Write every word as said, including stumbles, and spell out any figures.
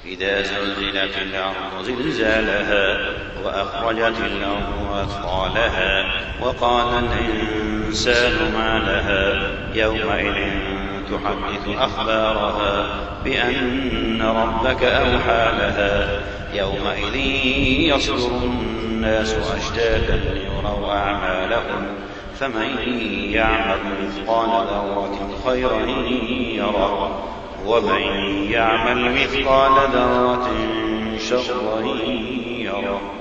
إذا زلزلت الأرض زلزالها وأخرجت الأرض أثقالها وقال الإنسان ما لها يومئذ تحدث أخبارها بأن ربك أوحى لها يومئذ يصدر الناس أشتاتا ليروا أعمالهم فمن يعمل مثقال ذرة خيرا يره ومن يعمل مثقال ذرة شرا يره.